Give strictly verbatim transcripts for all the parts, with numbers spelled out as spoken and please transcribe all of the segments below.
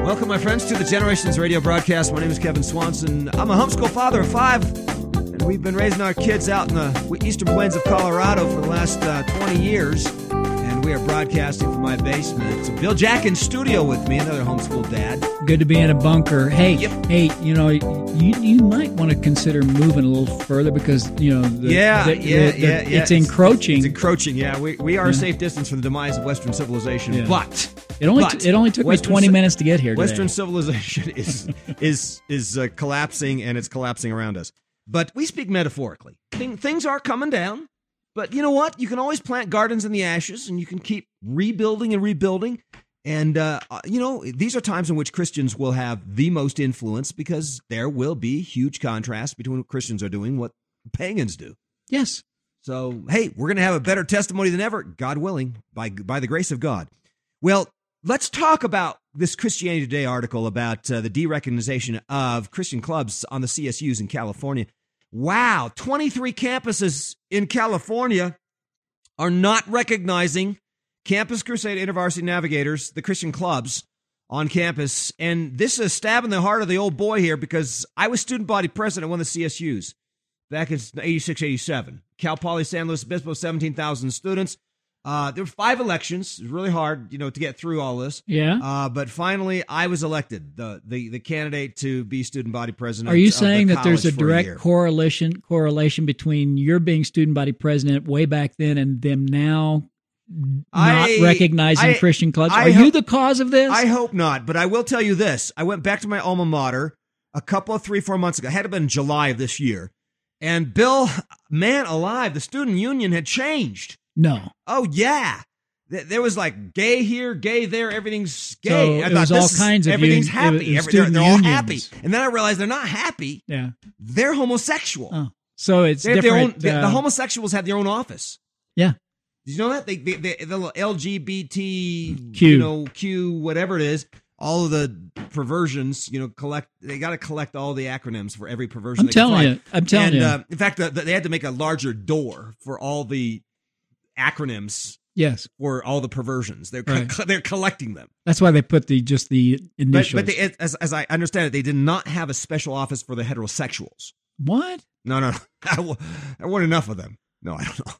Welcome, my friends, to the Generations Radio broadcast. My name is Kevin Swanson. I'm a homeschool father of five, and we've been raising our kids out in the eastern plains of Colorado for the last uh, twenty years, and we are broadcasting from my basement. So Bill Jack in studio with me, another homeschool dad. Good to be in a bunker. Hey, Yep. hey, you know, you you might want to consider moving a little further because, you know, the, Yeah, the, yeah, the, yeah, the, yeah. It's encroaching. It's encroaching, yeah. We we are Yeah. a safe distance from the demise of Western civilization, Yeah. but It only but it only took Western me twenty ci- minutes to get here today. Western civilization is is is uh, collapsing, and it's collapsing around us. But we speak metaphorically. Thing, things are coming down, but you know what? You can always plant gardens in the ashes, and you can keep rebuilding and rebuilding. And, uh, you know, these are times in which Christians will have the most influence because there will be huge contrast between what Christians are doing and what pagans do. Yes. So, hey, we're going to have a better testimony than ever, God willing, by by the grace of God. Well, let's talk about this Christianity Today article about uh, the de-recognition of Christian clubs on the C S Us in California. Wow, twenty-three campuses in California are not recognizing Campus Crusade InterVarsity Navigators, the Christian clubs on campus. And this is a stab in the heart of the old boy here because I was student body president at one of the C S Us back in eighty-six, eighty-seven. Cal Poly San Luis Obispo, seventeen thousand students. Uh, there were five elections. It was really hard, you know, to get through all this. Yeah. Uh, but finally, I was elected, the, the the candidate to be student body president. Are you of the saying that there's a college for direct year. correlation correlation between your being student body president way back then and them now not I- recognizing I- Christian clubs? I Are ho- you the cause of this? I hope not, but I will tell you this. I went back to my alma mater a couple of three, four months ago. It had to have been July of this year. And Bill, man alive, the student union had changed. no. Oh, yeah. Th- There was like gay here, gay there, everything's gay. So I it thought, was this all is- kinds of everything's union- happy. it was Every- they're student they're all unions. happy. And then I realized they're not happy. Yeah. They're homosexual. Oh. So it's They have their own. different. The, uh, the homosexuals have their own office. Yeah. Did you know that they, they, they the L G B T Q. you know Q whatever it is, all of the perversions, you know, collect. They got to collect all the acronyms for every perversion. I'm they can telling find. you. I'm telling and, you. Uh, in fact, the, the, they had to make a larger door for all the acronyms Yes. for all the perversions. They're co- Right. co- they're collecting them. That's why they put the just the But, initials. but they, as as I understand it, they did not have a special office for the heterosexuals. what? No, no, no. I, w- there weren't enough of them. No, I don't know.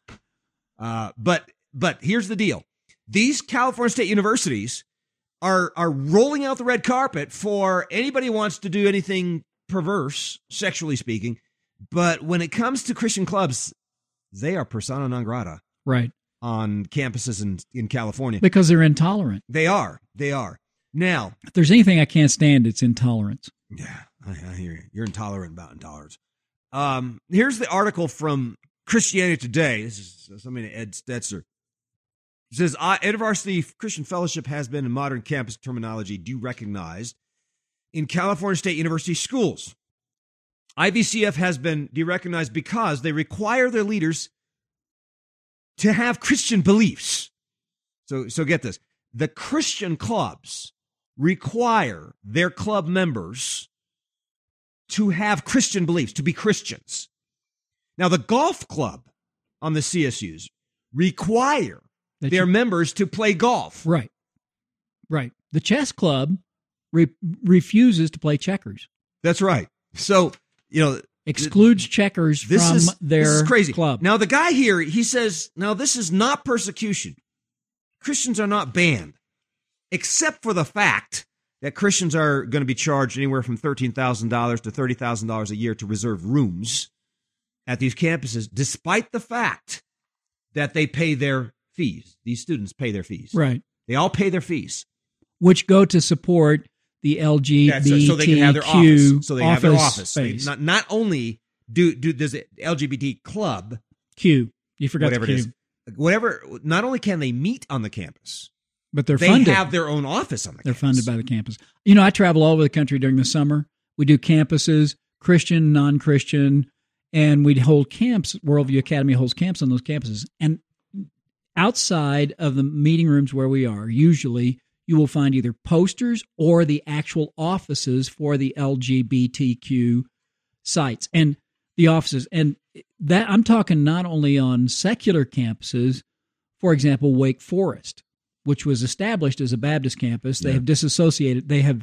Uh, but but here's the deal: these California State universities are are rolling out the red carpet for anybody who wants to do anything perverse, sexually speaking. But when it comes to Christian clubs, they are persona non grata Right. on campuses in in California. Because they're intolerant. They are. They are. Now, If there's anything I can't stand, it's intolerance. yeah, I, I hear you. You're intolerant about intolerance. Um, here's the article from Christianity Today. This is somebody to Ed Stetzer. It says, I, InterVarsity Christian Fellowship has been in modern campus terminology de-recognized in California State University schools. I V C F has been de-recognized because they require their leaders to have Christian beliefs. So, so get this. The Christian clubs require their club members to have Christian beliefs, to be Christians. Now, the golf club on the C S Us require That their you- members to play golf. Right. Right. The chess club re- refuses to play checkers. That's right. So, you know, Excludes checkers this from is their this is crazy. club. Now, the guy here, he says, now this is not persecution. Christians are not banned, except for the fact that Christians are going to be charged anywhere from thirteen thousand dollars to thirty thousand dollars a year to reserve rooms at these campuses, despite the fact that they pay their fees. These students pay their fees. Right. They all pay their fees. Which go to support the L G B T Q That's so they can have their office. So they have their office. space. They- not not only do do does the L G B T club, Q. You forgot whatever the it Q. is, whatever. Not only can they meet on the campus, But they're they funded. have their own office on the They're campus. funded by the campus. You know, I travel all over the country during the summer. We do campuses, Christian, non-Christian, and we hold camps. Worldview Academy holds camps on those campuses. And outside of the meeting rooms where we are, usually you will find either posters or the actual offices for the L G B T Q sites and the offices. And that I'm talking not only on secular campuses, for example, Wake Forest, which was established as a Baptist campus. They Yeah. have disassociated. They have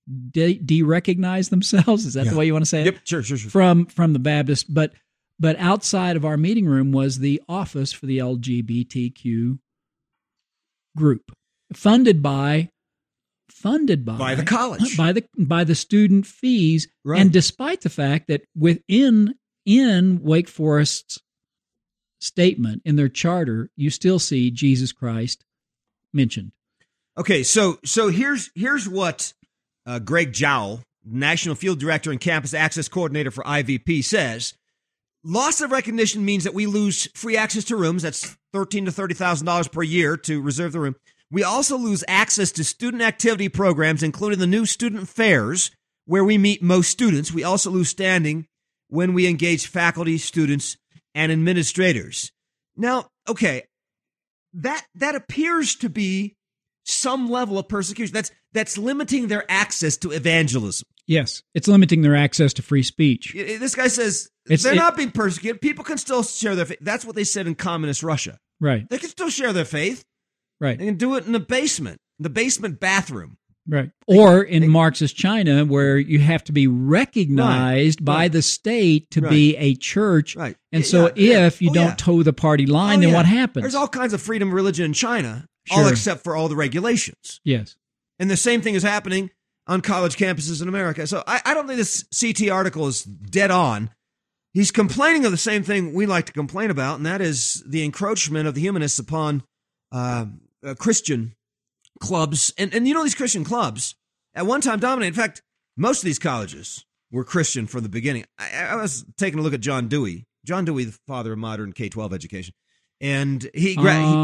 de- de-recognize themselves. Is that Yeah. the way you want to say it? Yep, sure, sure, sure. From from the Baptist, but but outside of our meeting room was the office for the L G B T Q group, funded by funded by By the college. by the by the student fees, Right. and despite the fact that within in Wake Forest's statement in their charter, you still see Jesus Christ mentioned. Okay, so so here's here's what uh, Greg Jowl, National Field Director and Campus Access Coordinator for I V P, says. Loss of recognition means that we lose free access to rooms. That's thirteen thousand to thirty thousand dollars per year to reserve the room. We also lose access to student activity programs, including the new student fairs, where we meet most students. We also lose standing when we engage faculty, students, and administrators. Now, okay, that that appears to be some level of persecution. That's that's limiting their access to evangelism. Yes, it's limiting their access to free speech. This guy says It's- they're it- not being persecuted. People can still share their faith. That's what they said in communist Russia. Right, They can still share their faith. right, They can do it in the basement, the basement bathroom. right. Or in Marxist China, where you have to be recognized Right, by right. the state to Right. be a church. Right. And Yeah, so yeah, if you oh, don't yeah. toe the party line, Oh, then yeah. what happens? There's all kinds of freedom of religion in China, all Sure. except for all the regulations. Yes. And the same thing is happening on college campuses in America. So I, I don't think this C T article is dead on. He's complaining of the same thing we like to complain about, and that is the encroachment of the humanists upon uh, uh, Christian clubs. And, and you know, these Christian clubs at one time dominated. In fact, most of these colleges were Christian from the beginning. I, I was taking a look at John Dewey. John Dewey, the father of modern K twelve education. And he... gra- he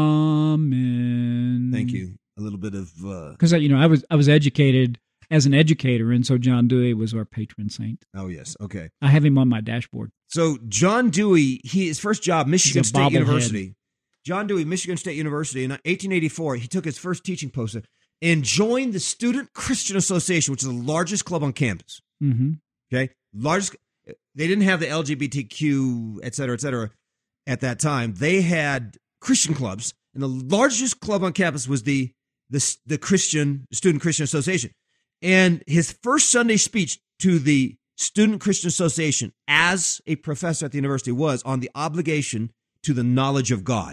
Amen. thank you. A little bit of... Uh, Because you know, I was I was educated as an educator, and so John Dewey was our patron saint. oh, yes. Okay. I have him on my dashboard. So John Dewey, he his first job, Michigan He's a State bobblehead. University. John Dewey, Michigan State University, in eighteen eighty-four, he took his first teaching post and joined the Student Christian Association, which is the largest club on campus. Mm-hmm. Okay, largest. They didn't have the L G B T Q, et cetera, et cetera, at that time. They had Christian clubs, and the largest club on campus was the the the Christian Student Christian Association. And his first Sunday speech to the Student Christian Association as a professor at the university was on the obligation to the knowledge of God.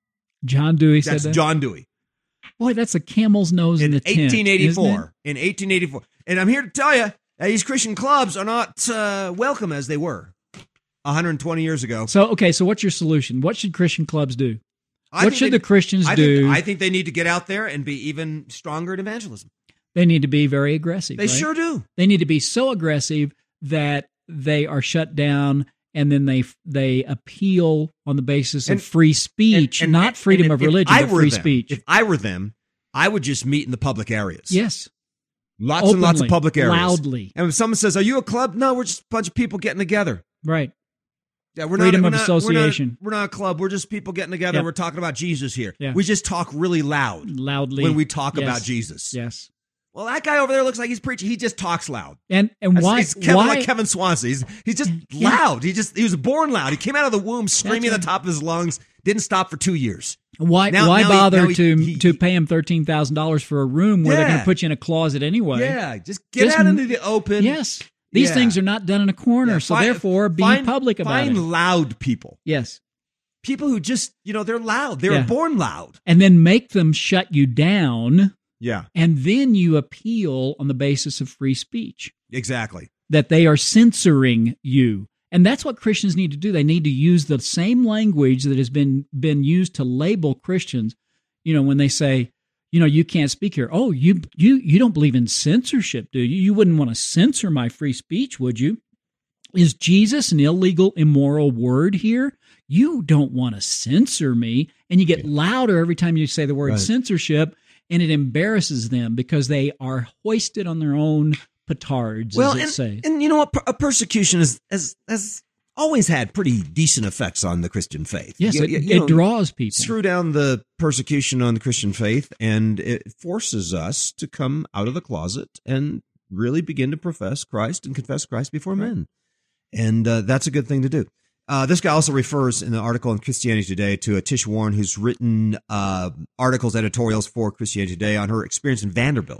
John Dewey That's said that. John Dewey Boy, that's a camel's nose in, in the tent, eighteen eighty-four. isn't it? In eighteen eighty-four. And I'm here to tell you that these Christian clubs are not uh, welcome as they were one hundred twenty years ago. So, okay, so what's your solution? What should Christian clubs do? I what think should they- the Christians I do? Think, I think they need to get out there and be even stronger in evangelism. They need to be very aggressive. They right? sure do. They need to be so aggressive that they are shut down, and then they they appeal on the basis And- of free speech, And- and- not and- freedom and of if religion, I but were free them- speech. If I were them, I would just meet in the public areas. Yes, Lots and lots of Openly, public areas. loudly. And if someone says, "Are you a club?" No, we're just a bunch of people getting together. right. Yeah, we're Freedom not, of we're not- we're not- association. We're not, a club. We're just people getting together. Yeah. We're talking about Jesus here. Yeah. We just talk really loud Loudly when we talk Yes. about Jesus. Yes, Well, that guy over there looks like he's preaching. He just talks loud. and and That's- why He's Kevin, why like Kevin Swansea. He's, he's just Yeah. loud. He just he was born loud. He came out of the womb screaming at right. the top of his lungs. Didn't stop for two years. why Now- why now he- bother now he- to he- to pay him thirteen thousand dollars for a room where they're going Yeah. to put you in a closet anyway? Yeah, just get Just out m- into the open. Yes, these Yeah. things are not done in a corner, Yeah, so find- therefore be find- public about Find it. loud people. Yes. People who just, you know, they're loud. They were Yeah. born loud. And then make them shut you down, Yeah, and then you appeal on the basis of free speech, exactly. that they are censoring you. And that's what Christians need to do. They need to use the same language that has been been used to label Christians. You know, when they say, you know, you can't speak here. Oh, you you you don't believe in censorship, do you? You wouldn't want to censor my free speech, would you? Is Jesus an illegal, immoral word here? You don't want to censor me. And you get louder every time you say the word Right. censorship, and it embarrasses them because they are hoisted on their own petards, Well, as it and, say. and you know what? Per- a persecution is, has, has always had pretty decent effects on the Christian faith. Yes, You- it, you- you it know, draws people. Screw down the persecution on the Christian faith, and it forces us to come out of the closet and really begin to profess Christ and confess Christ before Right. men. And uh, that's a good thing to do. Uh, this guy also refers in the article in Christianity Today to uh, Tish Warren, who's written uh, articles, editorials for Christianity Today on her experience in Vanderbilt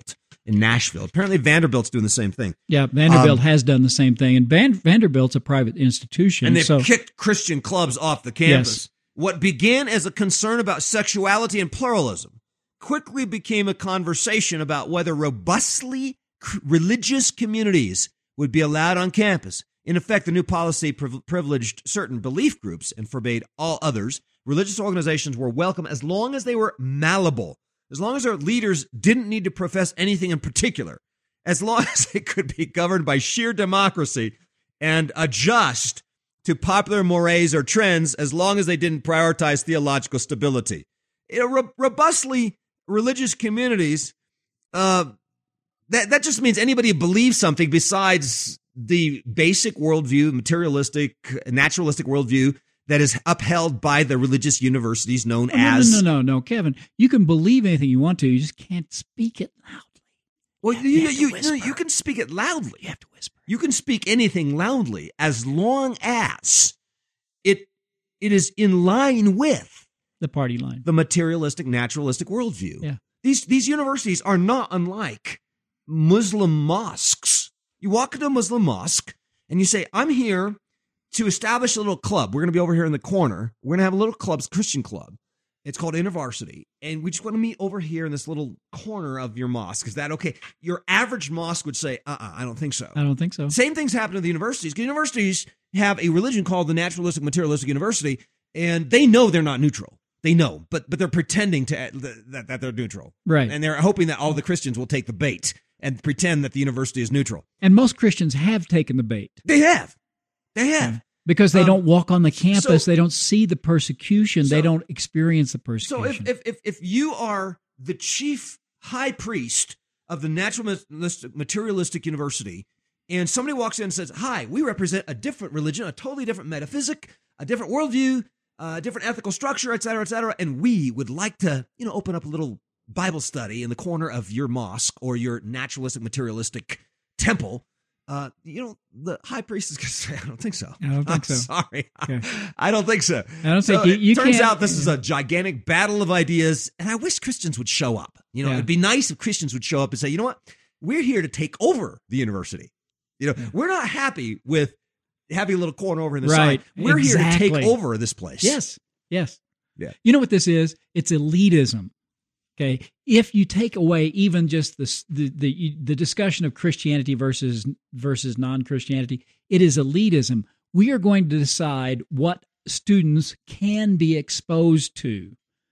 in Nashville. Apparently Vanderbilt's doing the same thing. Yeah, Vanderbilt Um, has done the same thing. And Van, Vanderbilt's a private institution. And they've so, kicked Christian clubs off the campus. Yes. What began as a concern about sexuality and pluralism quickly became a conversation about whether robustly religious communities would be allowed on campus. In effect, the new policy priv- privileged certain belief groups and forbade all others. Religious organizations were welcome as long as they were malleable, as long as their leaders didn't need to profess anything in particular, as long as they could be governed by sheer democracy and adjust to popular mores or trends, as long as they didn't prioritize theological stability. You know, ro- robustly religious communities, uh, that, that just means anybody who believes something besides the basic worldview, materialistic, naturalistic worldview that is upheld by the religious universities known oh, no, as... No, no, no, no, Kevin. You can believe anything you want to. You just can't speak it loudly. Well, you, you, you, you, you, you, you can speak it loudly. You have to whisper. You can speak anything loudly as long as it it is in line with the party line, the materialistic, naturalistic worldview. Yeah. These, these universities are not unlike Muslim mosques. You walk into a Muslim mosque and you say, I'm here to establish a little club. We're going to be over here in the corner. We're going to have a little club, Christian club. It's called InterVarsity. And we just want to meet over here in this little corner of your mosque. Is that okay? Your average mosque would say, uh-uh, I don't think so. I don't think so. Same things happen to the universities. Universities have a religion called the Naturalistic Materialistic University, and they know they're not neutral. They know, but but they're pretending to that, that they're neutral. Right. And they're hoping that all the Christians will take the bait and pretend that the university is neutral. And most Christians have taken the bait. They have. They have. Yeah. Because they Um, don't walk on the campus, so- they don't see the persecution, So- they don't experience the So persecution. if, if if if you are the chief high priest of the Naturalistic Materialistic University, and somebody walks in and says, "Hi, we represent a different religion, a totally different metaphysic, a different worldview, a different ethical structure, et cetera, et cetera, and we would like to, you know, open up a little Bible study in the corner of your mosque or your naturalistic materialistic temple." Uh, you know, the high priest is going to say, I don't think so. I don't think I'm so. sorry. Okay. I don't think so. I don't So think you, it you turns can't- out this is a gigantic battle of ideas, and I wish Christians would show up. You know, Yeah. it'd be nice if Christians would show up and say, you know what? We're here to take over the university. You know, Yeah. we're not happy with having a little corner over in the Right. side. We're here to Exactly. take over this place. Yes, yes. Yeah. You know what this is? It's elitism. Okay, if you take away even just this, the the the discussion of Christianity versus versus non-Christianity, it is elitism. We are going to decide what students can be exposed to,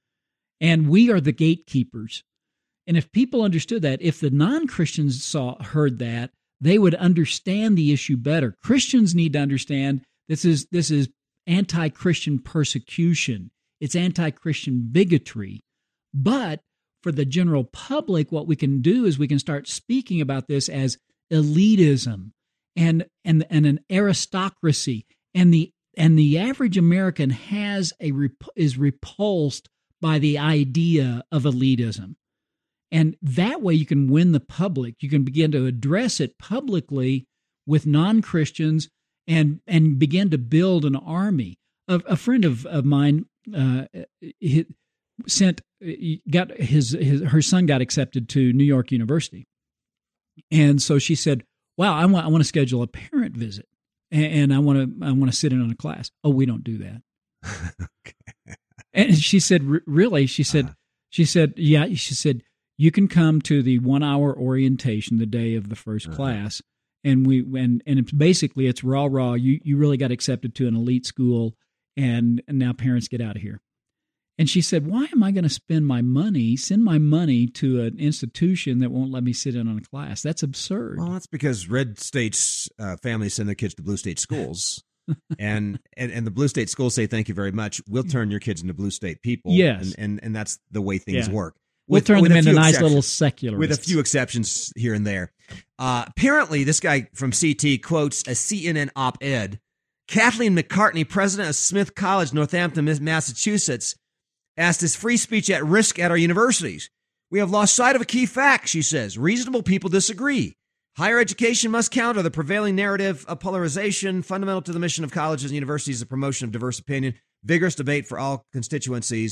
and we are the gatekeepers. And if people understood that, if the non-Christians saw heard that, they would understand the issue better. Christians need to understand this is this is anti-Christian persecution. It's anti-Christian bigotry. But for the general public, what we can do is we can start speaking about this as elitism and and and an aristocracy, and the and the average American has a is repulsed by the idea of elitism. And that way you can win the public. You can begin to address it publicly with non-Christians and and begin to build an army. A, a friend of, of mine uh, he sent got his, his her son got accepted to New York University. And so she said, wow, I want I want to schedule a parent visit, and, and I want to I want to sit in on a class. Oh, we don't do that. Okay. And she said, really? She said, uh, she said, yeah. She said, you can come to the one hour orientation the day of the first uh-huh. class, and we and and it's basically it's raw raw. You you really got accepted to an elite school, and, and now parents get out of here. And she said, why am I going to spend my money, send my money to an institution that won't let me sit in on a class? That's absurd. Well, that's because red states uh, families send their kids to blue state schools. and, and and the blue state schools say, thank you very much. We'll turn your kids into blue state people. Yes. And and, and that's the way things yeah. work. We'll With, turn with them into nice exceptions. little secularists. With a few exceptions here and there. Uh, apparently, this guy from C T quotes a C N N op-ed. Kathleen McCartney, president of Smith College, Northampton, Massachusetts, asked, is free speech at risk at our universities? We have lost sight of a key fact, she says. Reasonable people disagree. Higher education must counter the prevailing narrative of polarization. Fundamental to the mission of colleges and universities is the promotion of diverse opinion, vigorous debate for all constituencies,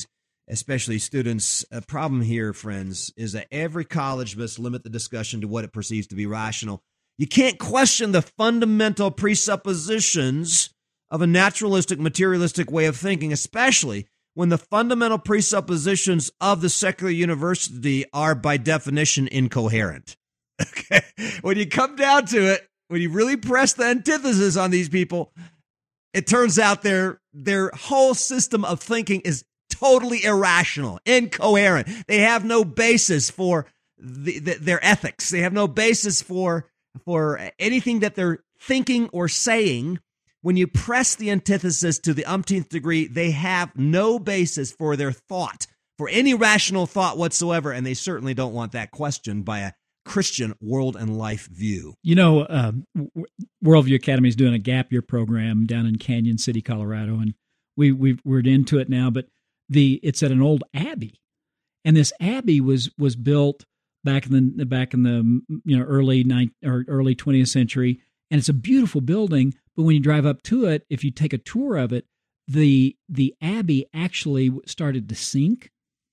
especially students. A problem here, friends, is that every college must limit the discussion to what it perceives to be rational. You can't question the fundamental presuppositions of a naturalistic, materialistic way of thinking, especially when the fundamental presuppositions of the secular university are, by definition, incoherent. Okay? When you come down to it, when you really press the antithesis on these people, it turns out their their whole system of thinking is totally irrational, incoherent. They have no basis for the, the, their ethics. They have no basis for for anything that they're thinking or saying. When you press the antithesis to the umpteenth degree, they have no basis for their thought, for any rational thought whatsoever, and they certainly don't want that questioned by a Christian world and life view. You know, uh, Worldview Academy is doing a gap year program down in Canyon City, Colorado, and we we we're into it now. But the it's at an old abbey, and this abbey was was built back in the back in the you know early ninth or early twentieth century, and it's a beautiful building. But when you drive up to it, if you take a tour of it, the the abbey actually started to sink,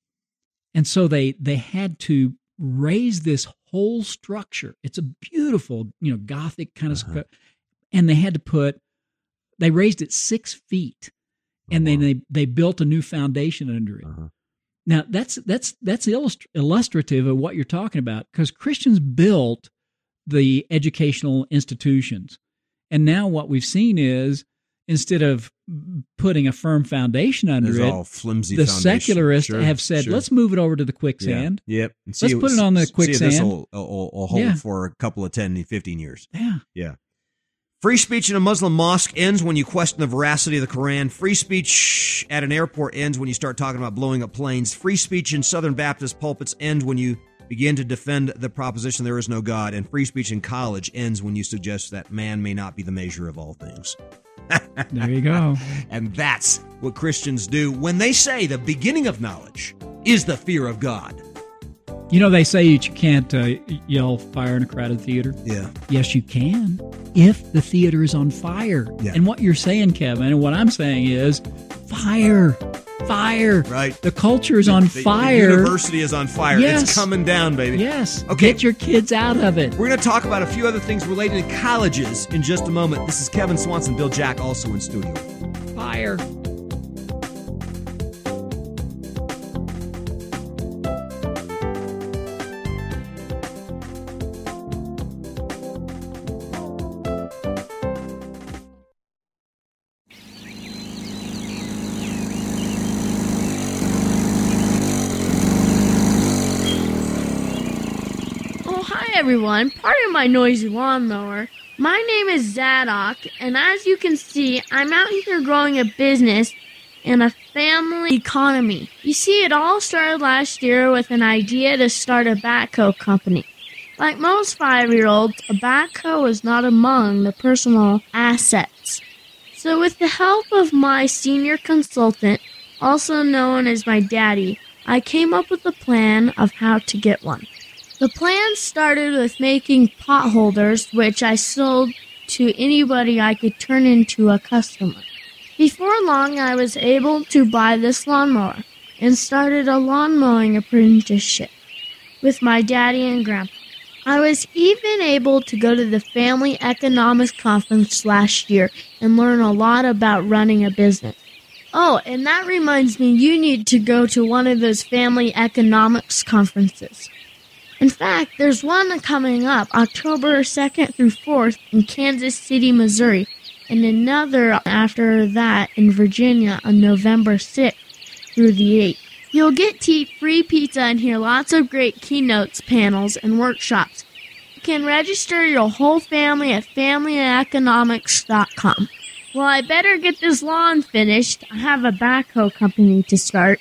and so they they had to raise this whole structure. It's a beautiful, you know, Gothic kind of, uh-huh. and they had to put, they raised it six feet, and uh-huh. then they they built a new foundation under it. Uh-huh. Now that's that's that's illust- illustrative of what you're talking about, because Christians built the educational institutions. And now what we've seen is, instead of putting a firm foundation under There's it, all flimsy the foundation. secularists Sure, have said, sure. let's move it over to the quicksand. Yeah. Yep. And Let's see, put it on the see quicksand. This will, will, will hold Yeah. for a couple of ten, fifteen years. Yeah. Yeah. Free speech in a Muslim mosque ends when you question the veracity of the Quran. Free speech at an airport ends when you start talking about blowing up planes. Free speech in Southern Baptist pulpits ends when you begin to defend the proposition there is no God. And free speech in college ends when you suggest that man may not be the measure of all things. There you go. And that's what Christians do when they say the beginning of knowledge is the fear of God. You know, they say that you can't uh, yell fire in a crowded theater. Yeah. Yes, you can, if the theater is on fire. Yeah. And what you're saying, Kevin, and what I'm saying is fire, fire. Right. The culture is on the, fire. The university is on fire. Yes. It's coming down, baby. Yes. Okay. Get your kids out of it. We're going to talk about a few other things related to colleges in just a moment. This is Kevin Swanson, Bill Jack, also in studio. Fire. Everyone, pardon my noisy lawnmower. My name is Zadok, and as you can see, I'm out here growing a business and a family economy. You see, it all started last year with an idea to start a backhoe company. Like most five-year-olds, a backhoe is not among the personal assets. So with the help of my senior consultant, also known as my daddy, I came up with a plan of how to get one. The plan started with making pot holders, which I sold to anybody I could turn into a customer. Before long, I was able to buy this lawnmower and started a lawn mowing apprenticeship with my daddy and grandpa. I was even able to go to the Family Economics Conference last year and learn a lot about running a business. Oh, and that reminds me, you need to go to one of those Family Economics conferences. In fact, there's one coming up October second through fourth in Kansas City, Missouri, and another after that in Virginia on November sixth through the eighth. You'll get to eat free pizza and hear lots of great keynotes, panels, and workshops. You can register your whole family at family economics dot com. Well, I better get this lawn finished. I have a backhoe company to start.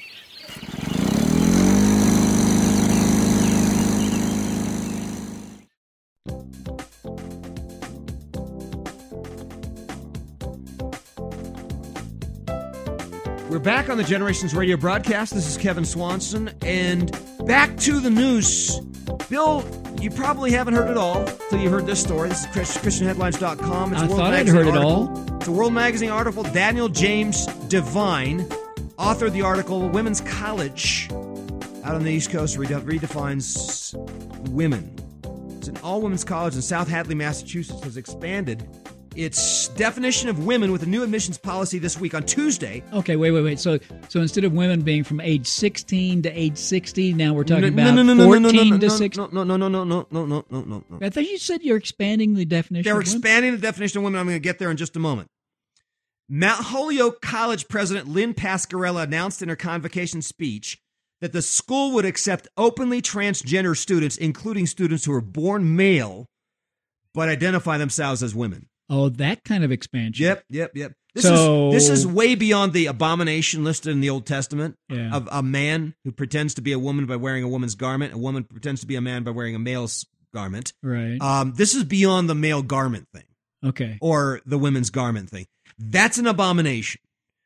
We're back on the Generations Radio broadcast. This is Kevin Swanson, and back to the news. Bill, you probably haven't heard it all until you heard this story. This is Christian Headlines dot com. It's a I World thought I'd Magazine heard it article. all. It's a World Magazine article. Daniel James Devine author of the article, Women's College out on the East Coast rede- redefines women. It's an all-women's college in South Hadley, Massachusetts, has expanded its definition of women with a new admissions policy this week on Tuesday. Okay, wait, wait, wait. So, so instead of women being from age sixteen to age sixty, now we're talking no, about no, no, no, fourteen no, no, no, to no, sixty. No, no, no, no, no, no, no, no, no, no. I thought you said you're expanding the definition. They're of women? expanding the definition of women. I'm going to get there in just a moment. Mount Holyoke College President Lynn Pascarella announced in her convocation speech that the school would accept openly transgender students, including students who are born male but identify themselves as women. Oh, that kind of expansion. Yep, yep, yep. This So- is this is way beyond the abomination listed in the Old Testament Yeah. of a man who pretends to be a woman by wearing a woman's garment, a woman pretends to be a man by wearing a male's garment. Right. Um, this is beyond the male garment thing Okay. or the women's garment thing. That's an abomination.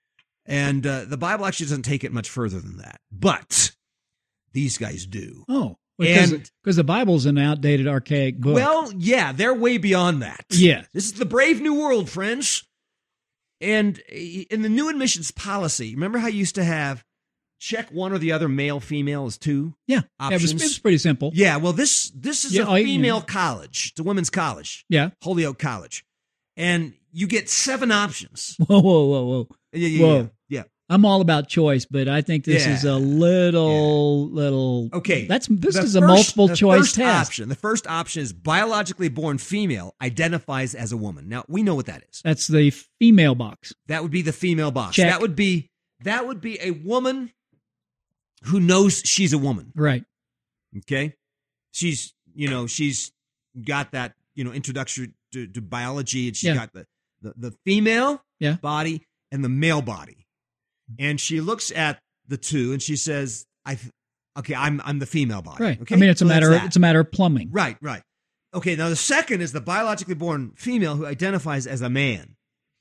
And uh, the Bible actually doesn't take it much further than that. But these guys do. Oh, because And- because the Bible's an outdated, archaic book. Well, yeah, they're way beyond that. Yes. This is the brave new world, friends. And in the new admissions policy, remember how you used to have check one or the other, male, female as two yeah, yeah, it was, options? it was pretty simple. Yeah, well, this this is Yeah, a oh, you- female college. It's a women's college, Yeah. Holyoke College. And you get seven options. Whoa, whoa, whoa, whoa. Yeah, yeah, Whoa. yeah. yeah. I'm all about choice, but I think this Yeah. is a little, little. Okay. That's this The is a first- multiple the choice first test. Option. The first option is biologically born female identifies as a woman. Now, we know what that is. That's the female box. That would be the female box. Check. That would be that would be a woman who knows she's a woman. Right. Okay? She's, you know, she's got that, you know, introduction to, to biology, and she's Yeah. got the, the, the female Yeah. body and the male body. And she looks at the two and she says, I th- okay, I'm I'm the female body. Right. Okay? I mean, it's a So that's matter. that. It's a matter of plumbing. Right, right. Okay, now the second is the biologically born female who identifies as a man.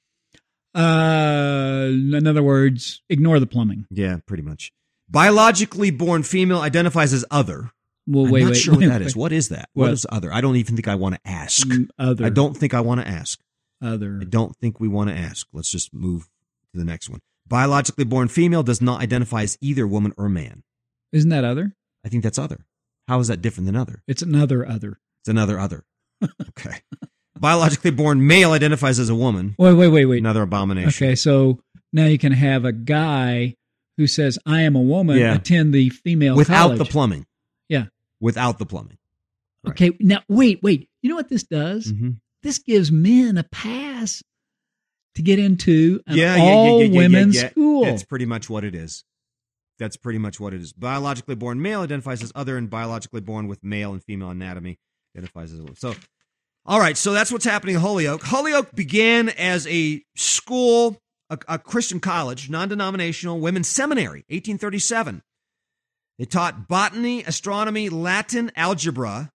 Uh, in other words, ignore the plumbing. Yeah, pretty much. Biologically born female identifies as other. Well, I'm wait, not wait, sure wait, what that is. wait. What is that? What? What is other? I don't even think I want to ask. Mm, Other. I don't think I want to ask. Other. I don't think we want to ask. Let's just move to the next one. Biologically born female does not identify as either woman or man. Isn't that other? I think that's other. How is that different than other? It's another other. It's another other. Okay. Biologically born male identifies as a woman. Wait, wait, wait, wait. Another abomination. Okay, so now you can have a guy who says, "I am a woman," Yeah. attend the female Without college. the plumbing. Yeah. Without the plumbing. Right. Okay, now wait, wait. You know what this does? Mm-hmm. This gives men a pass to get into an Yeah, yeah, yeah, all yeah, yeah, women's yeah. school. That's pretty much what it is. That's pretty much what it is. Biologically born male identifies as other, and biologically born with male and female anatomy identifies as a woman. So, all right, so that's what's happening in Holyoke. Holyoke began as a school, a, a Christian college, non-denominational women's seminary, eighteen thirty-seven. They taught botany, astronomy, Latin, algebra,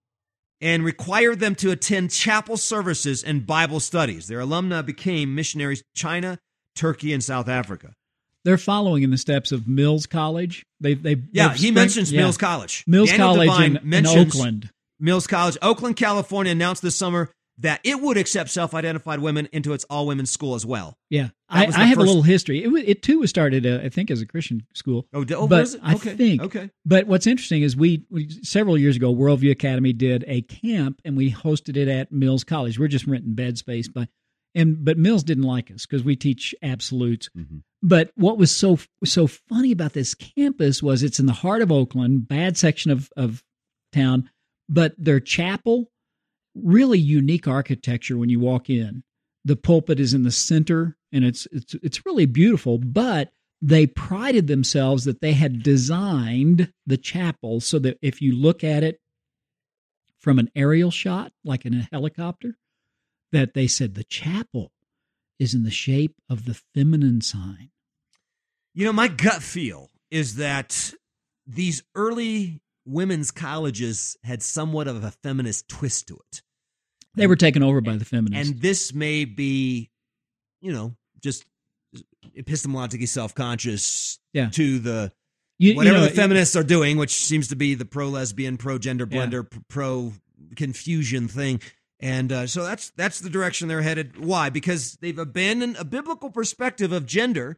and required them to attend chapel services and Bible studies. Their alumni became missionaries to China, Turkey, and South Africa. They're following in the steps of Mills College. They, they, Yeah, they've he spring- mentions yeah. Mills College. Mills Daniel College Devine in, in mentions Oakland. Mills College. Oakland, California announced this summer that it would accept self-identified women into its all-women's school as well. Yeah, That I, was I the have a first- little history. It, wa- it too was started, uh, I think, as a Christian school. Oh, d- oh but was it? I Okay, think. okay. But what's interesting is we, we several years ago, Worldview Academy did a camp, and we hosted it at Mills College. We're just renting bed space, but and but Mills didn't like us because we teach absolutes. Mm-hmm. But what was so so funny about this campus was it's in the heart of Oakland, bad section of of town, but their chapel, really unique architecture when you walk in. The pulpit is in the center, and it's it's it's really beautiful, but they prided themselves that they had designed the chapel so that if you look at it from an aerial shot, like in a helicopter, that they said the chapel is in the shape of the feminine sign. You know, my gut feel is that these early women's colleges had somewhat of a feminist twist to it. They were taken over by the feminists. And this may be, you know, just epistemologically self-conscious Yeah. to the You- you whatever know, the feminists are doing, which seems to be the pro-lesbian, pro-gender Yeah. blender, pro-confusion thing. And uh, so that's that's the direction they're headed. Why? Because they've abandoned a biblical perspective of gender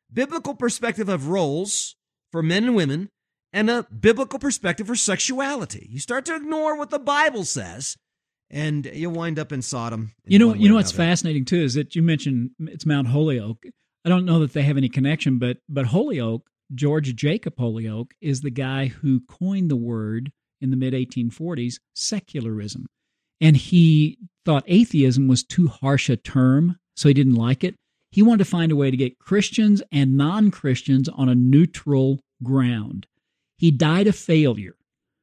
biblical perspective of roles for men and women, and a biblical perspective for sexuality. You start to ignore what the Bible says, and you'll wind up in Sodom. In You know, one way you know or what's another. fascinating too is that you mentioned it's Mount Holyoke. I don't know that they have any connection, but but Holyoke, George Jacob Holyoke, is the guy who coined the word in the mid eighteen forties, secularism. And he thought atheism was too harsh a term, so he didn't like it. He wanted to find a way to get Christians and non-Christians on a neutral ground. He died a failure.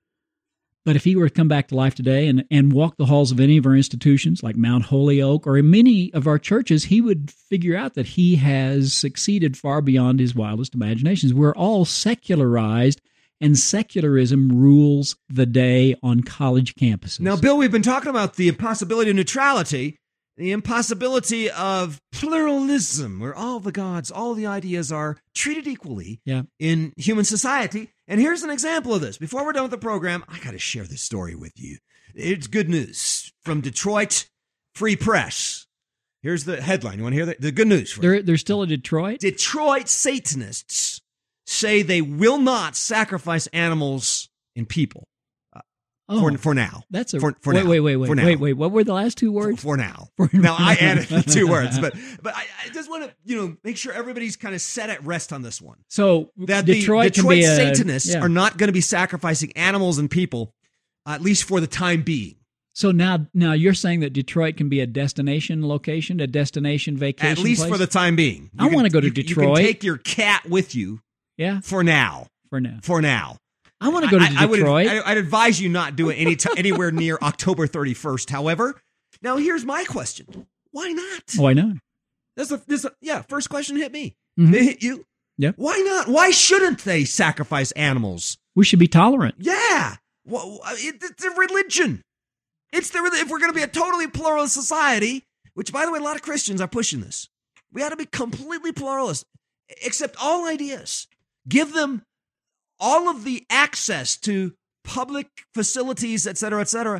But if he were to come back to life today and, and walk the halls of any of our institutions, like Mount Holyoke or in many of our churches, he would figure out that he has succeeded far beyond his wildest imaginations. We're all secularized, and secularism rules the day on college campuses. Now, Bill, we've been talking about the impossibility of neutrality, the impossibility of pluralism, where all the gods, all the ideas are treated equally Yeah. in human society. And here's an example of this. Before we're done with the program, I got to share this story with you. It's good news from Detroit Free Press. Here's the headline. You want to hear the, the good news? They're, they're still in Detroit? Detroit Satanists say they will not sacrifice animals and people Oh, for, for now. that's a for, for wait, now. wait, wait, wait, For now. wait, wait. What were the last two For, words? for now. For- Now, I added the two words, but but I, I just want to, you know, make sure everybody's kind of set at rest on this one. So That Detroit, the can Detroit be a, Satanists yeah. are not going to be sacrificing animals and people, at least for the time being. So now, now you're saying that Detroit can be a destination location, a destination vacation At least place? for the time being. I You can- wanna go to you- Detroit. You can take your cat with you yeah, for now. for now. For now. I want to go to I, I would, Detroit. I, I'd advise you not do it any t- anywhere near October thirty-first. However, now here's my question: why not? Why not? This is a, this is a, yeah. First question hit me. Mhm. It hit you. Yeah. Why not? Why shouldn't they sacrifice animals? We should be tolerant. Yeah. Well, it, it's a religion. It's the if we're going to be a totally pluralist society, which by the way, a lot of Christians are pushing this. We ought to be completely pluralist, accept all ideas, give them all of the access to public facilities, et cetera, et cetera.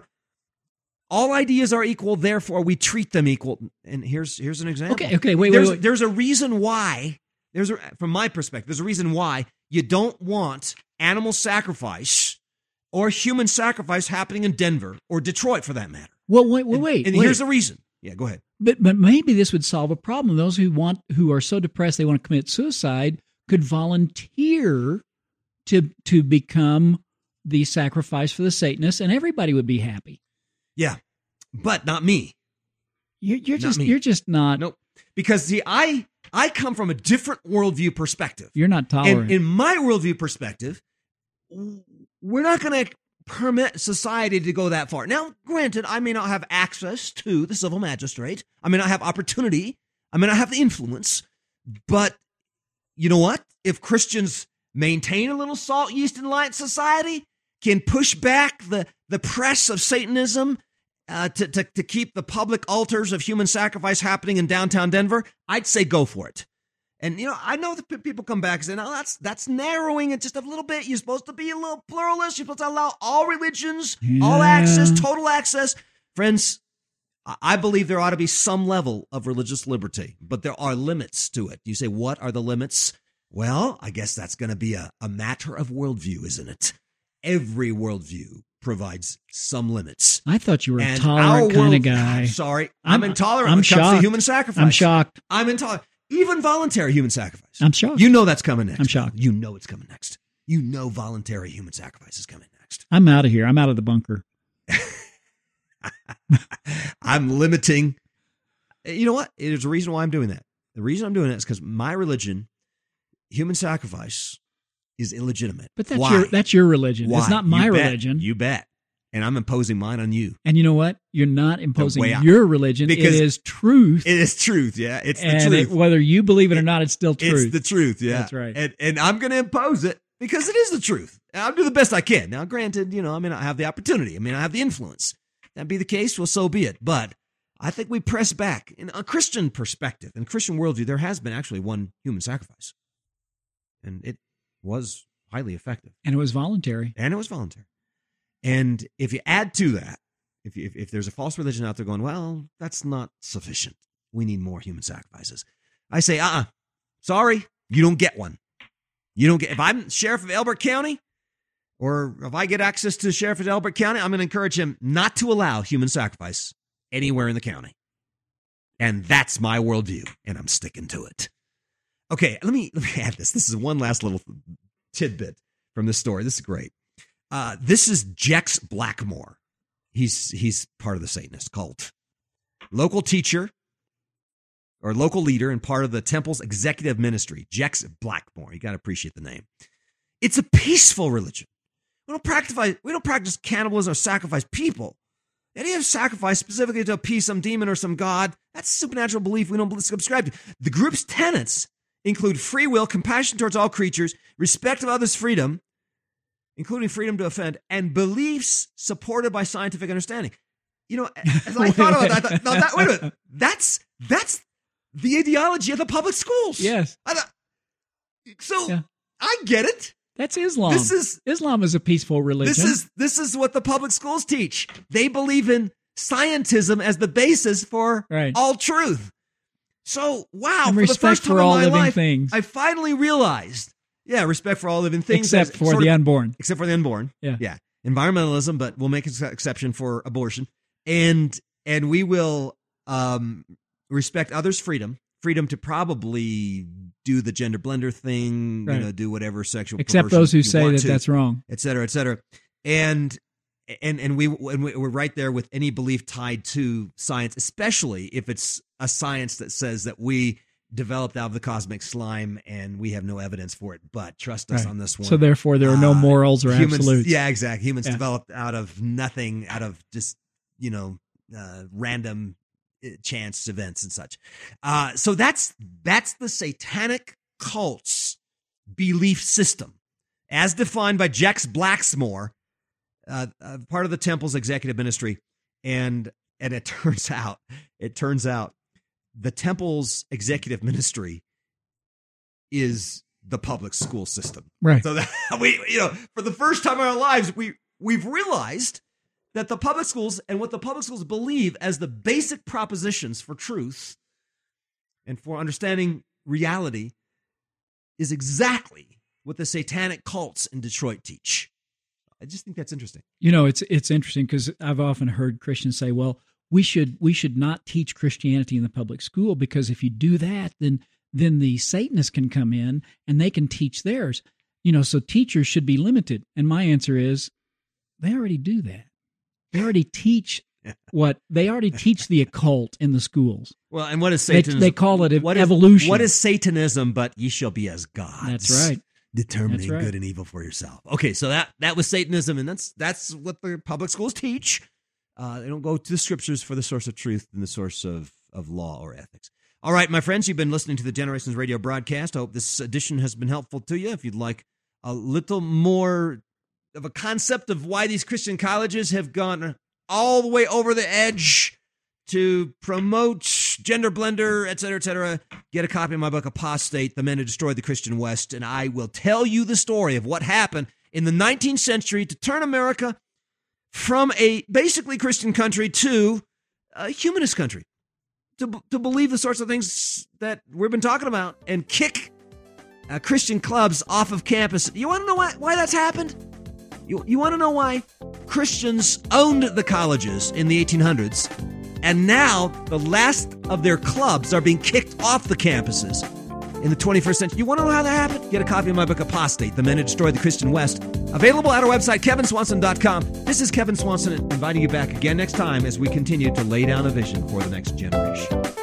All ideas are equal, therefore we treat them equal. And here's here's an example. Okay, okay, wait, there's, wait, wait. There's a reason why, there's a, from my perspective, there's a reason why you don't want animal sacrifice or human sacrifice happening in Denver or Detroit for that matter. Well, wait, wait, And, wait. and wait. here's the reason. Yeah, go ahead. But but maybe this would solve a problem. Those who want who are so depressed they want to commit suicide could volunteer to to become the sacrifice for the Satanists, and everybody would be happy. Yeah, but not me. You're, you're Not just me. you're just not. Nope. Because see, I I come from a different worldview perspective. You're not tolerant. And in my worldview perspective, we're not going to permit society to go that far. Now, granted, I may not have access to the civil magistrate. I may not have opportunity. I may not have the influence. But you know what? If Christians maintain a little salt, yeast, and light society, can push back the, the press of Satanism uh, to, to, to keep the public altars of human sacrifice happening in downtown Denver, I'd say go for it. And, you know, I know that people come back and say, no, that's that's narrowing it just a little bit. You're supposed to be a little pluralist. You're supposed to allow all religions, all Yeah. access, total access. Friends, I- I believe there ought to be some level of religious liberty, but there are limits to it. You say, what are the limits? Well, I guess that's going to be a, a matter of worldview, isn't it? Every worldview provides some limits. I thought you were a And tolerant our kind world- of guy. I'm sorry. I'm, I'm- intolerant I'm when it comes to shocked. human sacrifice. I'm shocked. I'm intolerant. Even voluntary human sacrifice. I'm shocked. You know that's coming next. I'm shocked. You know it's coming next. You know voluntary human sacrifice is coming next. I'm out of here. I'm out of the bunker. I'm limiting. You know what? There's a reason why I'm doing that. The reason I'm doing that is because my religion, human sacrifice, is illegitimate. But that's Why? your that's your religion. Why? It's not my You bet. religion. You bet. And I'm imposing mine on you. And you know what? You're not imposing way I- your religion. Because it is truth. It is truth. Yeah. It's the and truth. it, whether you believe it or not, it's still truth. It's the truth. Yeah. That's right. And, and I'm going to impose it because it is the truth. And I'll do the best I can. Now, granted, you know, I may not have the opportunity. I may not have the influence. That be the case, well, so be it. But I think we press back. In a Christian perspective, in Christian worldview, there has been actually one human sacrifice. And it was highly effective. and it was voluntary. And it was voluntary. And if you add to that, if, you, if if there's a false religion out there going, well, that's not sufficient. We need more human sacrifices. I say, uh-uh. Sorry. You don't get one. You don't get, if I'm sheriff of Elbert County, or if I get access to the sheriff of Elbert County, I'm going to encourage him not to allow human sacrifice anywhere in the county. And that's my worldview, and I'm sticking to it. Okay, let me let me add this. This is one last little tidbit from this story. This is great. Uh, this is Jex Blackmore. He's he's part of the Satanist cult. Local teacher or local leader and part of the temple's executive ministry. Jex Blackmore. You got to appreciate the name. It's a peaceful religion. We don't practice we don't practice cannibalism or sacrifice people. The idea of sacrifice specifically to appease some demon or some god, that's a supernatural belief we don't subscribe to. The group's tenets include free will, compassion towards all creatures, respect of others' freedom, including freedom to offend, and beliefs supported by scientific understanding. You know, as I thought about that, I thought, no, that, wait a minute, that's, that's the ideology of the public schools. Yes. I thought, so Yeah. I get it. That's Islam. This is Islam is a peaceful religion. This is this is what the public schools teach. They believe in scientism as the basis for Right. all truth. So, wow, And for the respect first time for all in my living life, things. I finally realized, yeah, respect for all living things. except as for sort the of- unborn. except for the unborn. Yeah. yeah, environmentalism, but we'll make an exception for abortion, and and we will um, respect others' freedom, freedom to probably do the gender blender thing, Right. you know, do whatever sexual Except perversion those who you say want that to, that's wrong. et cetera, et cetera, and and and we and we- we're right there with any belief tied to science, especially if it's a science that says that we developed out of the cosmic slime and we have no evidence for it. But trust us Right. on this one. So therefore, there are no Uh, morals or humans, absolutes. Yeah, exactly. Humans Yeah. developed out of nothing, out of just, you know, uh, random uh, chance events and such. Uh, so that's that's the satanic cult's belief system, as defined by Jex Blackmore, uh, uh, part of the temple's executive ministry. And and it turns out, it turns out, the temple's executive ministry is the public school system. Right. So that we, you know, for the first time in our lives, we we've realized that the public schools and what the public schools believe as the basic propositions for truth and for understanding reality is exactly what the satanic cults in Detroit teach. I just think that's interesting. You know, it's it's interesting because I've often heard Christians say, "Well, we should we should not teach Christianity in the public school because if you do that, then then the Satanists can come in and they can teach theirs." You know, so teachers should be limited. And my answer is, they already do that. They already teach what they already teach the occult in the schools. Well, and what is They, Satanism? they call it What is- evolution. What is Satanism? But ye shall be as gods. That's right. Determining That's right. good and evil for yourself. Okay, so that that was Satanism, and that's that's what the public schools teach. Uh, they don't go to the scriptures for the source of truth and the source of, of law or ethics. All right, my friends, you've been listening to the Generations Radio broadcast. I hope this edition has been helpful to you. If you'd like a little more of a concept of why these Christian colleges have gone all the way over the edge to promote gender blender, et cetera, et cetera, get a copy of my book, Apostate, The Men Who Destroyed the Christian West, and I will tell you the story of what happened in the nineteenth century to turn America from a basically Christian country to a humanist country, to, to believe the sorts of things that we've been talking about and kick uh, Christian clubs off of campus. You want to know why, why that's happened? You, you want to know why Christians owned the colleges in the eighteen hundreds, and now the last of their clubs are being kicked off the campuses in the twenty-first century. You want to know how that happened? Get a copy of my book, Apostate, The Men Who Destroyed the Christian West. Available at our website, kevin swanson dot com. This is Kevin Swanson inviting you back again next time as we continue to lay down a vision for the next generation.